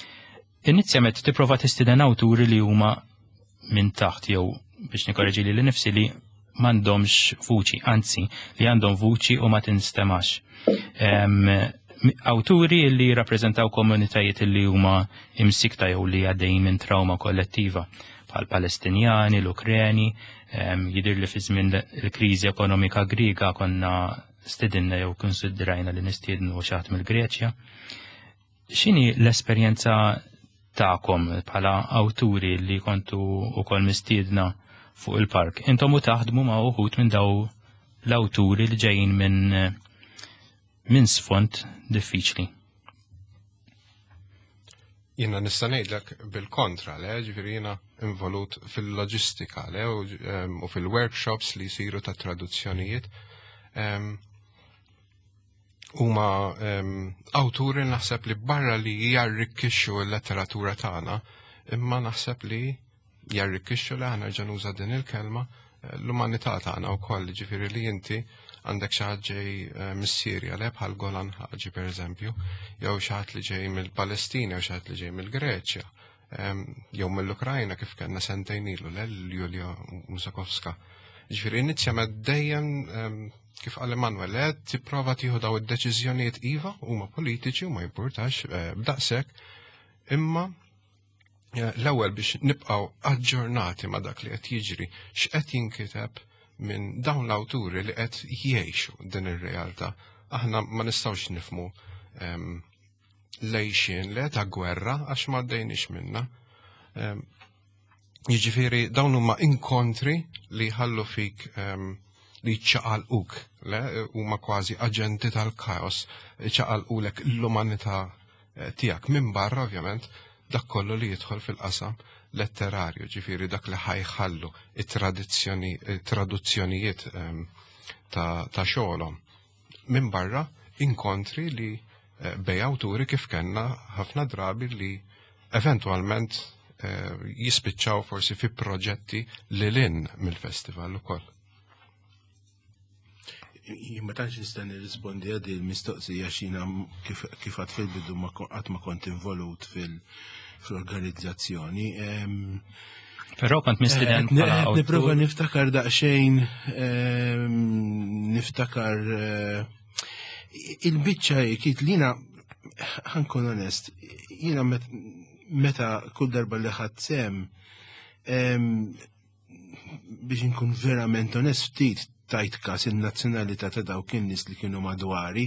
Inizjamed tipprova tistiden awturi li huma minn taħt jew biex nikorreġi li nifsi li m'għandhomx vuċi, anzi li għandhom vuċi u ma tinstemax. Awturi li rappreżentaw komunitajiet li huma imsikta jew li għaddejjin minn trauma kollettiva bħal Palestinjani, l-Ukreni, jidir li fi żmien il-kriżi ekonomika Griega konna stedinna jew konsidrajna li nistiednu xi ħadd mill-Greċja. X'inhi l-esperjenza tagħkom bħala awturi li kontu wkoll mistiedna fuq il-park? Intom taħdmu ma' uħud minn daw l-awturi li ġejjin minn sfond diffiċli. Jiena nista' ngħidlek bil-kontra le, ġifieri jiena involut fil-loġistika le u fil-workshops li jsiru ta' traduzzjonijiet. Huma awturi naħseb li barra li jarrikkixxu l-letteratura tagħna, imma naħseb li jarrikkixxu li aħna ġa nuża din il-kelma l-umanità tagħna wkoll, ġifieri li inti għandek xi ħadd ġej mis-Sirja le bħal Golan Ħaġi pereżempju, jew xi ħadd li ġej mill-Palestina jew xi ħadd li ġej mill-Greċja, jew mill-Ukrajna kif kellna sentejn ilu le Julia Musakowska. Ġifieri inizjament dejjem kif qal Emanuel qed tipprova tieħu daw id-deċiżjonijiet iva huma politiċi u ma jimpurtax b'daqshekk, imma l-ewwel biex nibqgħu aġġornati ma' dak li qed jiġri x'qed jinkiteb minn dawn l-awturi li qed jgħixu din ir-realtà. Aħna ma nistgħux nifhmu lejxien le ta' gwerra għax ma għaddejniex minnha. Jiġifieri dawn huma inkontri li jħallu fik li ċaqalquk, le huma kważi aġenti tal-kaos, ċaqalqulek l-umanità tiegħek minn barra ovvjament dak kollu li jidħol fil-qasam letterarju, ġifieri dak li ħajħallu it-traduzzjonijiet ta' xogħolhom. Minn barra inkontri li bej awturi kif kellna ħafna drabi li eventwalment jispiċċaw forsi fi proġetti lilin mill-festival ukoll. Ma tantx nista' nirrispondi għadi l-mistoqsija xina kif għad fil-bidu qatt ma kont involut fil-organizzazzjoni. Però kont mistieden bħala awtur. Nipprova niftakar daqsxejn, niftakar il-biċċa kiet li jiena ħankun onest, jiena meta kull darba li ħadd sem biex inkun verament onest ftit tajt kas il-nazzjonalità ta' dawk in-nies li kienu madwari.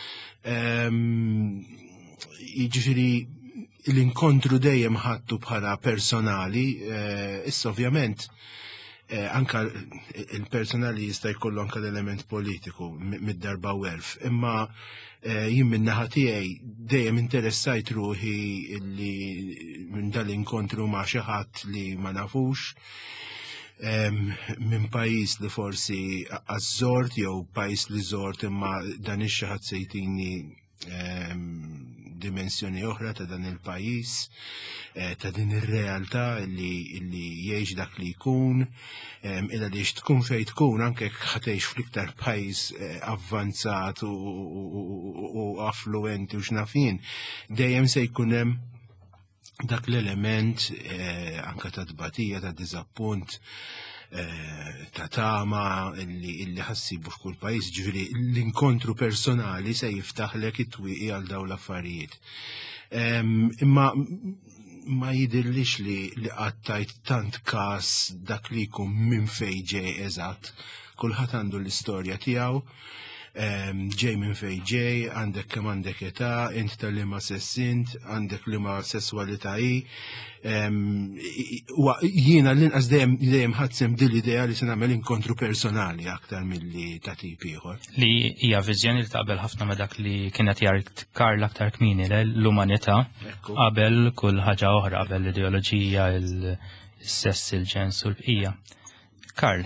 Jiġifieri l-inkontru dejjem ħadtu bħala personali, issa ovvjament anka il-personali jista' jkollu anka l-element politiku mid-darba werf, imma jien min-naħa tiegħi dejjem interessajt ruħi li minn dal-inkontru ma' xi ħadd li ma nafux, minn pajis li forsi għazzort jew pajis li zort imma dan ix-xi ħadd se jtini dimensjoni oħra ta' dan il-pajis, ta' din ir-realtà li jgħix dak li jkun, illa li tkun fejn tkun anke ħatgħix fl-iktar pajis avvanzat u affluenti u x'nafin, dejjem se jkun hemm dak l-element anka ta' tbatija, ta' diżappunt, ta' tama illi ħassibu f'kull pajjiż, ġifieri l-inkontru personali se jiftaħlek it-twieqi għal dawn l-affarijiet. Imma ma jidhirlix li qattajt tant każ dak li jkun minn fejn ġej eżatt, kulħadd għandu l-istorja tiegħu, ġej minn fejn ġej, għandek kemm għandek età, int tal-liema sessint, għandek liema sesswalità hi. Jiena l-inqas dejjem ħadsem din l-idea li se nagħmel inkontru personali aktar milli ta' tip ieħor. Li hija viżjoni li taqbel ħafna ma' dak li kienet Karl aktar kmieni l-umanità qabel kull ħaġa oħra, qabel l-ideoloġija, il-sess, il-ġens u l-bqija. Karl,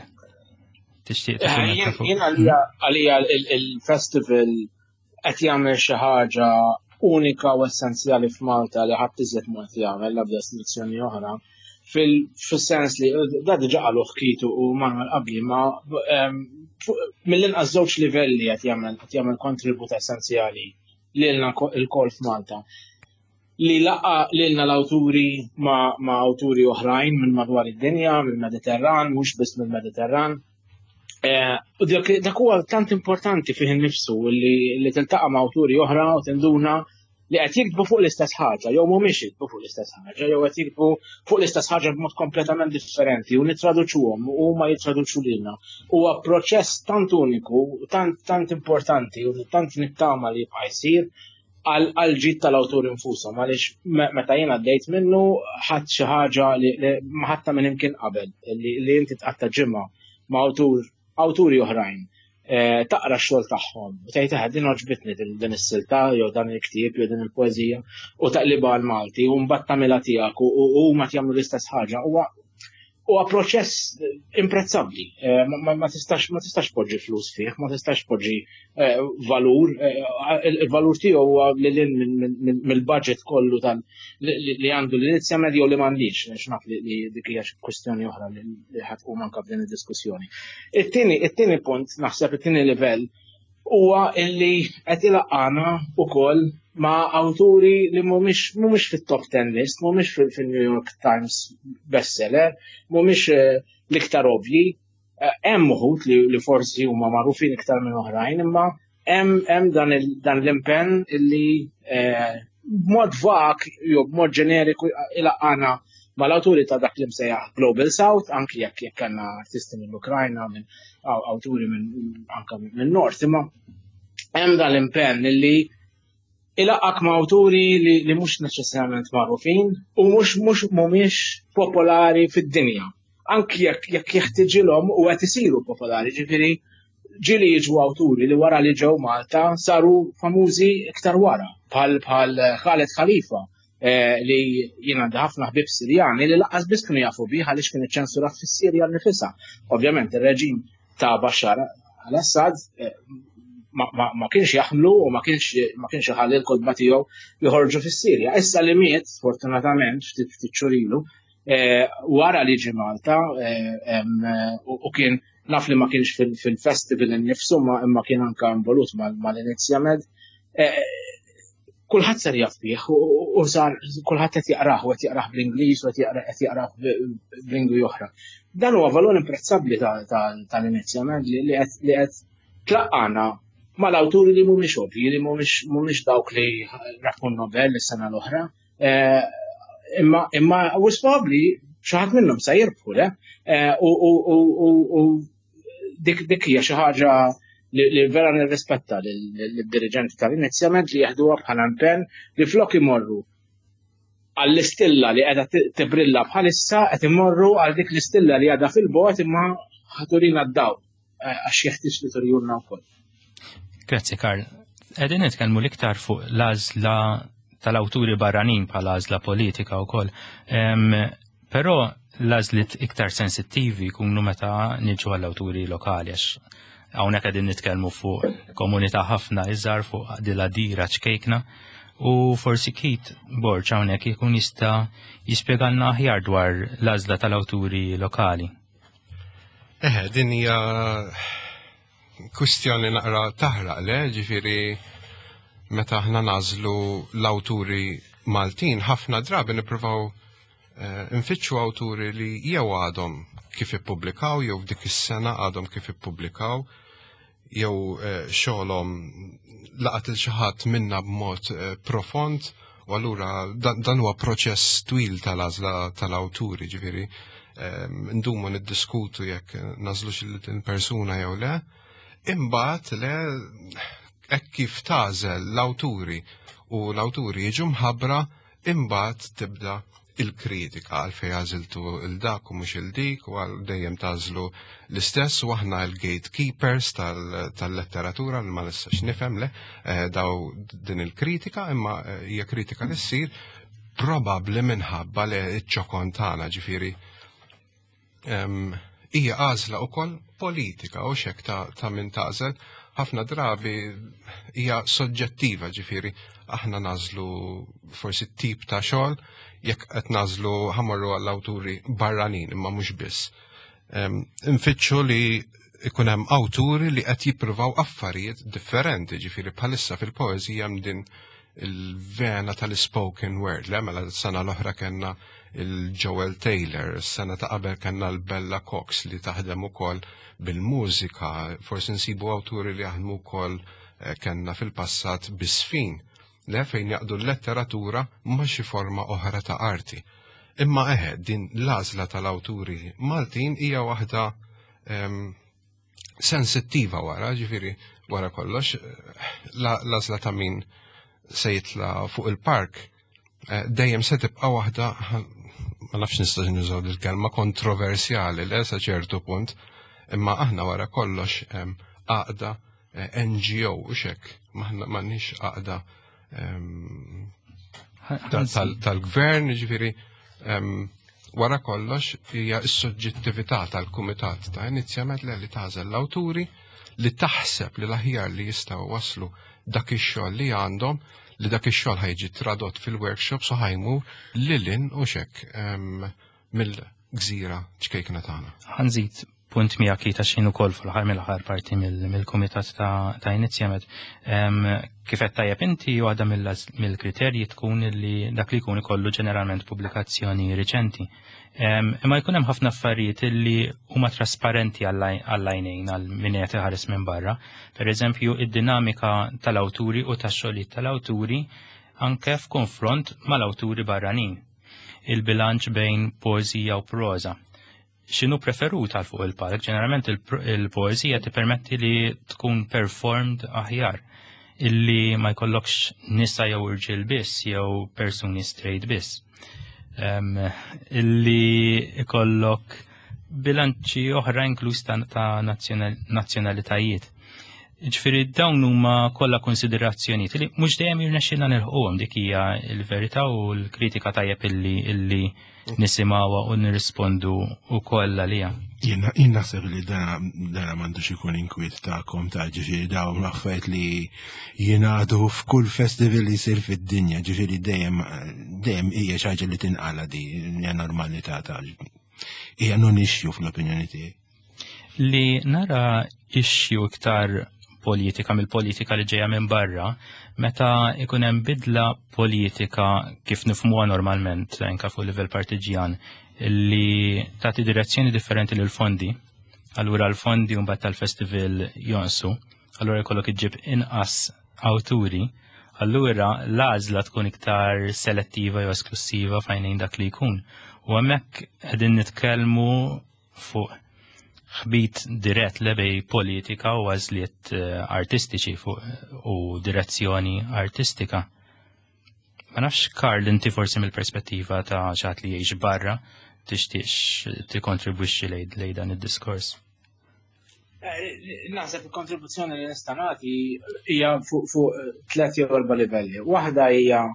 Jien għalija il-festival qed jagħmel xi ħaġa unika u essenzjali f'Malta li ħadd iżjed mod jagħmel l-ebda destinazzjoni oħra fis-sens li da diġà qalu ħkitu u Manuel qabli ma mill-inqas żewġ livelli qed jagħmel kontribut essenzjali lilna l-kol f'Malta. Li laqa lilna l-awturi ma' awturi oħrajn minn madwar id-dinja, mill-Mediterran, mhux biss mill-Mediterran. U dak huwa tant importanti fih innifsu li tiltaqa' ma' awturi oħra u tinduna li qed jiktbu fuq l-istess ħaġa, jew mhumiex jiktbu fuq l-istess ħaġa, jew qed jiktbu fuq l-istess ħaġa b'mod kompletament differenti u nittraduċuhom u huma jittraduċu lilna. Huwa proċess tant uniku, tant importanti u tant nittama li jibqa' jsir għal ġid tal-awtur infushom, għaliex meta jien għaddejt minnu ħadd xi ħaġa li ma ħadta minn imkien qabel li inti tqatta' ġimgħa ma' awturi oħrajn taqra x-xogħol tagħhom u tgħid din oġbitni din is-silta jew dan il-ktieb jew din il-poeżija u taqlibha għal Malti u mbagħad tagħmilha tiegħek u huma jagħmlu l-istess ħaġa huwa proċess imprezzabbli. Ma tistax poġġi flus fih, ma tistax poġġi valur. Il-valur tiegħu huwa mill-budget kollu li għandu l-inizja medju li m'għandix, naf li dik hija kwestjoni oħra li ħadd tkun anke f'din id-diskussjoni. It-tieni punt, naħseb it-tieni livell huwa illi qed ilaqgħana wkoll ma' awturi li mhumiex fit-top 10 list, mhumiex fil-New York Times bestseller, mhumiex l-iktar ovvji. Hemm uħud li forsi huma magħrufin iktar minn oħrajn, imma hemm dan l-impenn illi b'mod vag jew b'mod ġeneriku ilaqgħana mal-awturi ta' dak li msejjaħ Global South, anki jekk kellna artisti mill-Ukrajna, minn awturi anke min-Nord, imma hemm dan l-impenn illi ilaqak ma' awturi li mhux neċessarjament magħrufin u mhumiex popolari fid-dinja. Anki jekk jeħtieġilhom u qed isiru popolari, ġifieri ġieli jiġu awturi li wara li ġew Malta saru famużi iktar wara, bħal Khaled Khalifa li jien għandi ħafna ħbieb Sirjani li laqqas biss kienu jafu bih għaliex kien iċċensurat fis-Sirja nnifisha. Ovvjament ir-reġim ta' Bashar al-Assad ma kienx jaħmlu u ma kienx iħalli l-kodba tiegħu joħorġu fis-Sirja. Issa li miet, fortunatament, ftit xhur ilu, wara li ġie Malta u kien naf li ma kienx fil-festival innifsu imma kien anke involut mal-Inizja Med, kulħadd sar jaf bih u sar kulħadd qed jaqrah u qed jaqrah bl-Ingliż u qed jaqrah b'lingwi oħra. Dan huwa valur imprezzabbli tal-Inizja Med li qed tlaqqana mal-awturi li mhumiex ovvji, li mhumiex dawk li raħu Nobel is-sena l-oħra, imma probabbli xi ħadd minnhom se jirbħu u dik hija xi ħaġa li vera nirrispetta lid-diriġenti tal-Inizja Med li jaħduha bħala impenn li flok imorru għall-istilla li qiegħda tibrilla bħalissa qed imorru għal dik l-istilla li qiegħda fil-bogħod imma ħaturina d-dawl għax jeħtieġ li turjurna wkoll. Grazzi, Karl. Qegħdin nitkellmu l-iktar fuq l-għażla tal-awturi barranin bħala għażla politika wkoll. Però l-għażliet iktar sensittivi jkunu meta niġu għall-awturi lokali għax hawnhekk qegħdin nitkellmu fuq komunità ħafna iżgħar fuq Diladira ċkejkna u forsi Kit Borġ hawnhekk jkun jista' jispjegalna aħjar dwar l-għażla tal-awturi lokali. Din hija kwistjoni naqra taħraq ġifieri meta aħna nażlu l-awturi Maltin ħafna drabi nippruvaw nfittxu awturi li jew għadhom kif ippubblikaw jew f'dik is-sena għadhom kif ippubblikaw jew xogħolhom laqat il xi ħadd minnha b'mod profond u allura dan huwa proċess twil tal-għażla tal-awturi ġifieri ndumu niddiskutu jekk nażlux il-persuna jew le. Imbagħad hekk kif tażel l-awturi u l-awturi jiġu mħabbra imbagħad tibda il-kritika għalfejn għażiltu il-dak u mhux il-dik u għal dejjem tażlu l-istess u aħna l-gatekeepers tal-letteratura li ma nistax nifhem daw din il-kritika imma hija kritika li ssir probabbli minħabba li ċ-ċokon tagħna ġifieri hija għażla wkoll politika u xek ta' min tażel ħafna drabi hija soġġettiva ġifieri aħna nażlu forsi tip ta' xogħol jekk qed nażlu ħamorru għall-awturi barranin imma mhux biss. Infittxu li ikun hemm awturi li qed jippruvaw affarijiet differenti ġifieri bħalissa fil-poeżija hemm din il-vena tal-spoken word mela s-sena l-oħra kellna il-Joel Taylor, s-sena ta' qabel kellna l-Bella Cox li taħdem ukoll bil-mużika, forsi nsibu awturi li jaħdmu wkoll kellna fil-passat bisfin, fejn jaqdu l-letteratura ma' xi forma oħra ta' arti. Imma din l-għażla tal-awturi Maltin hija waħda sensittiva wara, ġifieri wara kollox, l-għażla ta' min se jitla fuq il-park dejjem se tibqa' waħda ma nafx nista' nużaw il-kelma kontroversjali sa ċertu punt, imma aħna wara kollox għaqda NGO u xek, m'aħniex għaqda tal-gvern, ġifieri wara kollox hija s-soġġettività tal-kumitat ta' inizjament li tażel l-awturi li taħseb li l-aħjar li jistgħu waslu dak ix-xogħol li għandhom li dak ix-xogħol ħajġi tradott fil-workshops u ħajmur lilin u xek mill-gżira ċkejkna tagħna. Ħanżid punt miegħek kita x'inhu wkoll fl-aħħar mill-aħħar parti mill-kumitat ta' inizjament. Kif qed tajjeb inti waħda mill-kriterji tkun li dak li jkun ikollu ġeneralment pubblikazzjoni riċenti. Imma jkun hemm ħafna affarijiet li huma trasparenti għall-għajnejn għal min qed iħares minn barra. Pereżempju, id-dinamika tal-awturi u tax-xogħlijiet tal-awturi anke f'konfront mal-awturi barranin. Il-bilanċ bejn poeżija u proża. X'inhu preferut għal fuq il-palk, ġeneralment il-poeżija tippermetti li tkun performed aħjar, illi ma jkollokx nisa jew irġiel biss jew persuni straight biss. Illi ikollok bilanċi oħra inkluż ta' nazzjonalitajiet. Ġifieri dawn huma kollha konsiderazzjonijiet li mhux dejjem jirnexxilna nilħquhom dik hija l-verità u l-kritika tajjeb illi nisimgħuha u nirrispondu wkoll għaliha. Jien naħseb li dana m'għandux ikun inkwiet tagħkom ta' ġifieri dawn affarijiet li jingħadu f'kull festival li jsir fid-dinja, ġifieri dejjem hija xi ħaġa li tinqala di hija normalità ta' hija non issue fl-opinjoni tiegħi. Li nara issue iktar politika mill-politika li ġejja minn barra, meta ikun hemm bidla politika kif nifhmuha normalment anke fuq livell partiġjan li tagħti direzzjoni differenti lil fondi. Allura l-fondi mbagħad tal-festival jonsu, allura jkollok iġġib inqas awturi, allura l-għażla tkun iktar selettiva jew esklusiva f'għajnejn dak li jkun. U hemmhekk qegħdin nitkellmu fuq ħbit dirett lebej politika u għażliet artistiċi u direzzjoni artistika. Ma nafx Karl inti forsi mill-perspettiva ta' ċat li jgħix barra tixtieq tikkontribwixxi lejn dan id-diskors. Naħseb il-kontribuzzjoni li nista' nagħti hija fuq 3 jew 4 livelli. Waħda hija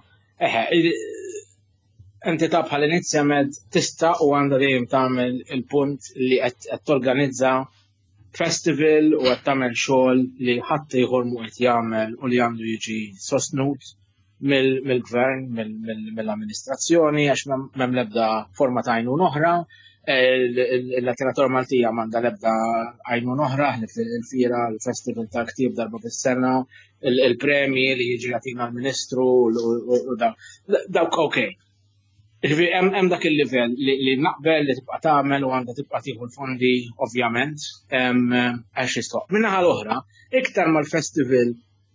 entità bħal inizjament tista' u għandha dejjem tagħmel il-punt li qed torganizza festival u qed tagħmel xogħol li ħadd ieħor mhu qed jagħmel u li għandu jiġi sostnut mill-gvern, mill-amministrazzjoni għax m'hemm l-ebda forma ta' għajnun oħra. Il-Letteratura Maltija m'għandha l-ebda għajnun oħra il-fira, il-festival ta' ktieb darba fis-sena, il-premji li jiġi jagħtina l-Ministru u dawk okej. Hemm dak il-livell li naqbel li tibqa' tagħmel u għandha tibqa' tieħu l-fondi ovvjament għax jistoq. Min-naħa l-oħra, iktar mal-festival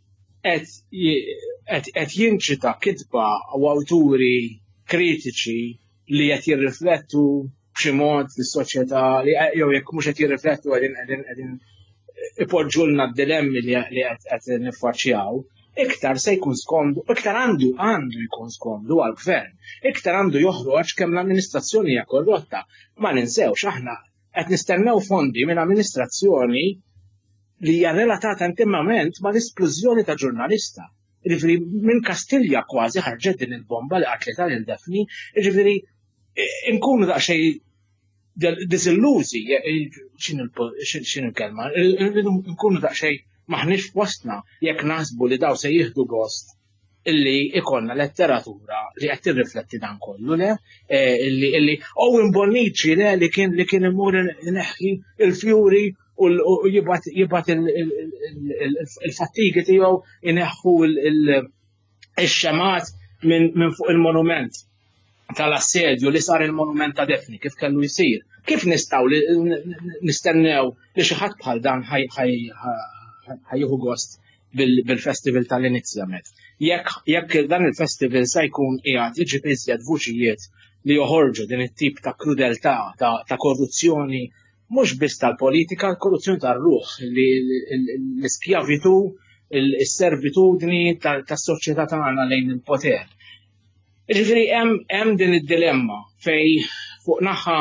qed jinċita kitba u awturi kritiċi li qed jirriflettu b'xi mod fis-soċjetà li jew jekk mhux qed jirriflettu qegħdin ipoġġulna d-dilemmi li qed niffaċċjaw. Iktar se jkun skomdu, iktar għandu jkun skomdu għal-gvern, iktar għandu joħroġ kemm l-amministrazzjoni hija korrotta. Ma ninsewx aħna qed nistennew fondi minn amministrazzjoni li hija relatata intimament ma l-esplużjoni ta' ġurnalista. Jiġifieri minn Kastilja kważi ħarġet din il-bomba li qatlita lil Defni, jiġifieri nkunu daqsxejn disillużi, x'inhu l-kelma, nkunu daqsxejn maħniex f'wostna jekk naħsbu li daw se jieħdu gost illi ikollna letteratura li qed tirrifletti dan kollu le illi Owen Bonnici li kien imur ineħħi il-fjuri u jibgħat il-fattigi tiegħu ineħħu il-xemat minn fuq il-monument tal-assedju li sar il-monument ta' Defni kif kellu jsir. Kif nistgħu nistennew li xi ħadd bħal dan ħajjuhu gost bil-festival tal-inizjament. Jekk dan il-festival se jkun qiegħed jiġib iżjed vuċijiet li joħorġu din it-tip ta' krudeltà, ta' korruzzjoni, mhux biss tal-politika, korruzzjoni tar-ruħ, l-iskjavitu, is-servitudni tas-soċjetà tagħna lejn il-poter. Jiġifieri hemm din id-dilemma fejn fuq naħa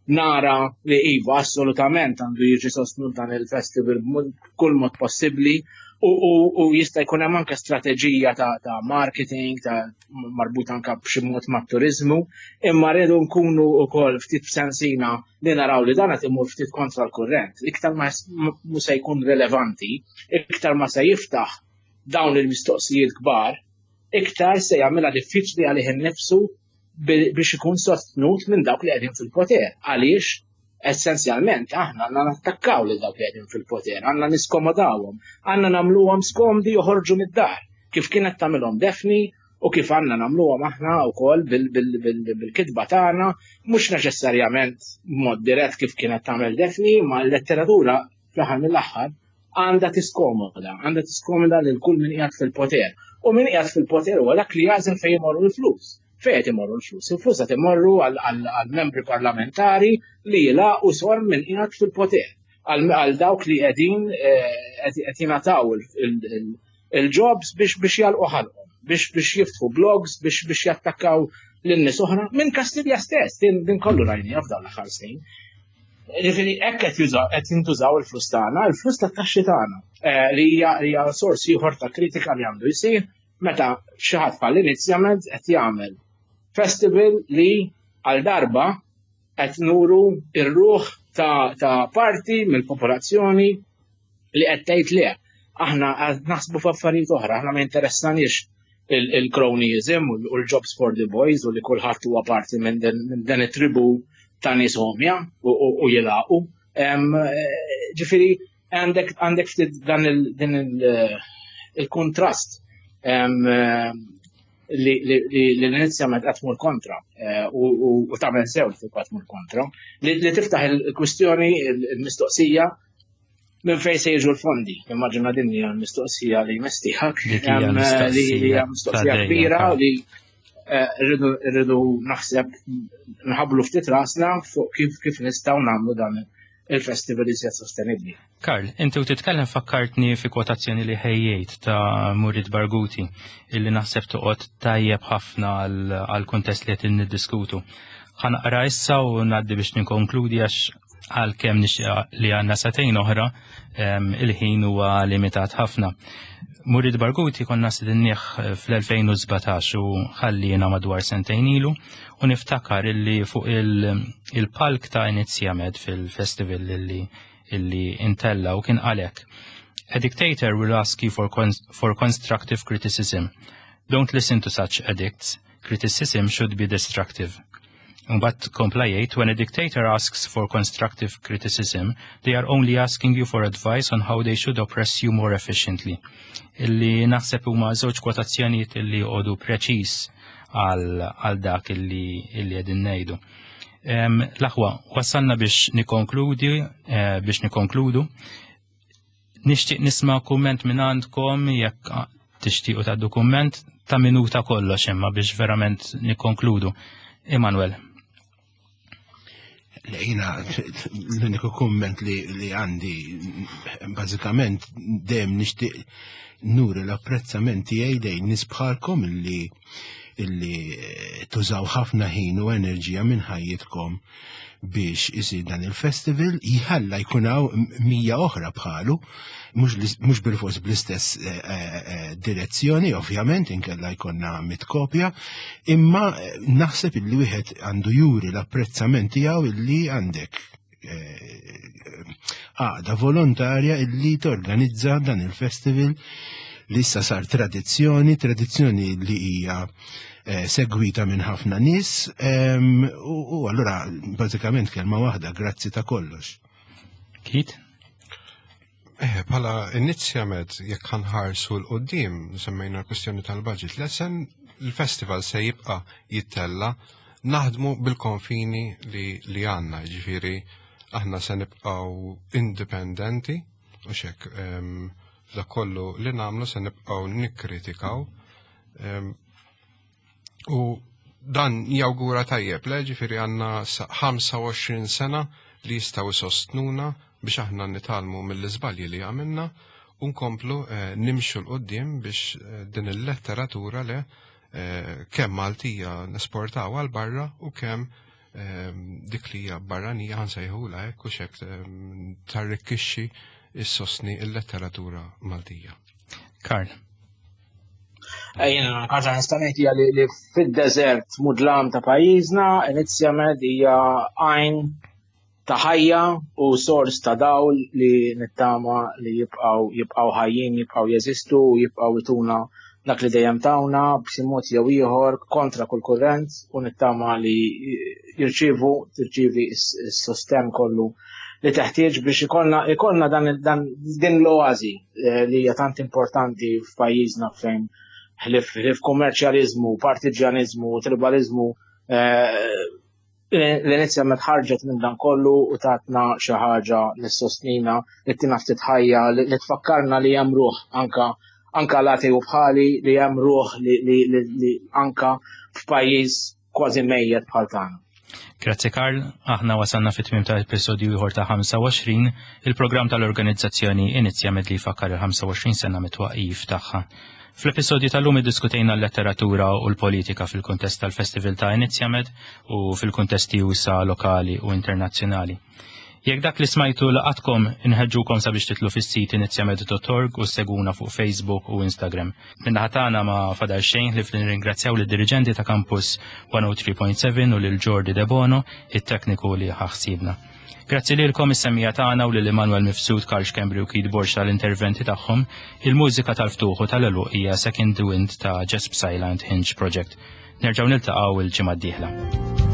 nara li iva assolutament għandu jiġi sostnut dan il-festival kull mod possibbli u jista' jkun hemm anke strateġija ta' marketing ta' marbuta anke b'xi mod mat-turiżmu, imma rridu nkunu wkoll ftit b'sensina li naraw li dan qed imur ftit kontra l-kurrent. Iktar ma se jkun rilevanti, iktar ma se jiftaħ dawn il-mistoqsijiet kbar, iktar se jagħmilha diffiċli għalih innifsu biex ikun sostnut minn dawk li qegħdin fil-poter. Għaliex essenzjalment aħna għandna nattakkaw lil dawk li qegħdin fil-poter, għandna niskomodawhom, għandna nagħmluhom skomdi joħorġu mid-dar, kif kienet tagħmilhom Daphne u kif għandna nagħmluhom aħna wkoll bil-kitba tagħna, mhux neċessarjament b'mod dirett kif kienet tagħmel Daphne, ma l-letteratura fl-aħħar mill-aħħar għandha tiskomoda lil kull min qiegħed fil-poter. U min qiegħed fil-poter huwa dak li jażel fejn imorru l-flus. Fejn qed imorru l-flus? Il-flus qed imorru għall-membri parlamentari li jilaqgħu sor min qiegħed fil-poter. Għal dawk li qegħdin qed jingħataw il-jobs biex jalqu ħalqhom, biex jiftħu blogs, biex jattakkaw lin-nies oħra minn Kastilja stess, din kollu rajnija f'dawn l-aħħar snin. Ġifieri hekk qed jintużaw il-flus tagħna, il-flus tat-taxxi tagħna li hija sors ieħor ta' kritika li għandu jsir meta xi ħadd bħall-Inizjament qed jagħmel festival li għal darba qed nuru ir-ruħ ta' parti mill-popolazzjoni li qed tgħid le. Aħna qed naħsbu f'affarijiet oħra, aħna ma jinteressanix il-cronyism u l-jobs for the boys u li kulħadd huwa parti minn dan it-tribu ta' nies omja u jilaqu. Ġifieri għandek ftit dan il-kontrast li l-Inizjament qed tmur kontra u tagħmel sew li qed tmur kontra, li tiftaħ il-kwistjoni il-mistoqsija minn fejn se jiġu l-fondi. Immaġina din hija l-mistoqsija li jmestihak li hija mistoqsija kbira li rridu naħseb nħabblu ftit rasna fuq kif nistgħu nagħmlu dan il-festival iżjed sostenibbli. Karl, inti titkellem fakkartni fi kwotazzjoni li ħejjejt ta' Murid Barghouti illi naħseb toqgħod tajjeb ħafna għal kuntest li qed niddiskutu. Ħanaqra issa u ngħaddi biex ninkonkludi għax għalkemm nixtieq li għandna satejn oħra il-ħin huwa limitat ħafna. Murid Barghouti konna sidinnieh fl-2017 u ħallina madwar sentejn ilu u niftakar illi fuq il-palk ta' Inizjament fil-festival illi intella u kien qalek. A dictator will ask you for constructive criticism. Don't listen to such edicts. Criticism should be destructive. But complajate, when a dictator asks for constructive criticism, they are only asking you for advice on how they should oppress you more efficiently. Illi naħseb huma żewġ kwotazzjonijiet illi għodu preċiż għal dak illi qegħdin ngħidu. L-aħwa, wassalna biex nikonkludu. Nixtieq nisma' kumment minn għandkom jekk tixtiequ ta' dokument ta' minuta kollox imma biex verament nikkonkludu. Emanuel. Lejna, l-uniku komment li għandi, bazzikament, dem nishtiq nuri l-apprezzament tiegħi lejn nies bħalkom illi tużaw ħafna ħin u enerġija minn ħajjitkom biex isir dan il-festival, jħalla jkunaw 100 oħra bħalu, mux bil-fors bl-istess direzzjoni, ovvjament, inkella jkonna mitkopja, imma naħseb illi wieħed għandu juri l-apprezzament tiegħu illi għandek għaqda volontarja illi torganizza dan il-festival li issa sar tradizzjoni li hija segwita minn ħafna nies u allura bażikament kelma waħda, grazzi ta' kollox. Kit? Bħala Inizjament jekk ħanħarsu l-qoddim semmejna l-kwestjoni tal-budget, lesen il-festival se jibqa' jittella naħdmu bil-konfini li għandna, ġifieri aħna se nibqgħu indipendenti u xek da kollu li nagħmlu se nibqgħu nikkritikaw u dan jawgura tajjeb le ġifieri għandna 25 sena li jistgħu sostnuna biex aħna nitalmu mill-iżbalji li għamilna u nkomplu nimxu l-qoddim biex din il-letteratura kemm Maltija nesportaw għal barra u kemm dik li hija barranija ħansejħula hekk u xek tarrikkixxi is-sostni il-letteratura Maltija. Karl. Jena, ħaġa onestament hija li fid-deżert mudlam ta' pajjiżna, inizjament hija għajn ta' ħajja u sors ta' dawl li nittama li jibqgħu ħajjin, jibqgħu jeżistu u jibqgħu ituna dak li dejjem tawna b'xi mod jew ieħor kontra kull kurrent u nittama li tirċievi s-sosten kollu li teħtieġ biex ikollna din l-oażi li hija tant importanti f'pajjiżna fejn ħlif kommerċjaliżmu, partiġjanizmu, tribalizmu l-inizjament ħarġet minn dan kollu u tatna xi ħaġa nissostnina li tina ftit ħajja li tfakkarna li hemm ruħ anka lati u bħali li hemm ruħ li anka f'pajjiż kważi mejjed bħal tagħna. Grazzi Karl, aħna wasalna fit-tmiem ta' episodju ieħor ta' 25, il-programm tal-organizzazzjoni Inizjamed li jfakkar il-25 sena mit-twaqqif tagħha. Fl-episodju tal-lum iddiskutejna l-letteratura u l-politika fil-kuntest tal-Festival ta' Inizjamed u fil-kuntesti usa lokali u internazzjonali. Jekk dak li smajtu laqatkom inħeġġukom sabiex titlu fis-sit inizjamed.org u seguna fuq Facebook u Instagram. Minna ħatana ma fadal xejn li nirringrazzjaw lid-dirigenti ta' Campus 103.7 u lil Jordi De Bono, it-tekniku li ħaħsibna. Grazzi lilkom is-semmija tagħna u lil Emanuel Mifsud, Karl Xkembri u Kid Borx tal-interventi tagħhom. Il-mużika tal-ftuħ u tal-eluq hija Second Wind ta' Jesp Silent Hinge Project. Nerġgħu niltaqgħu il-ġimgħa d-dieħla.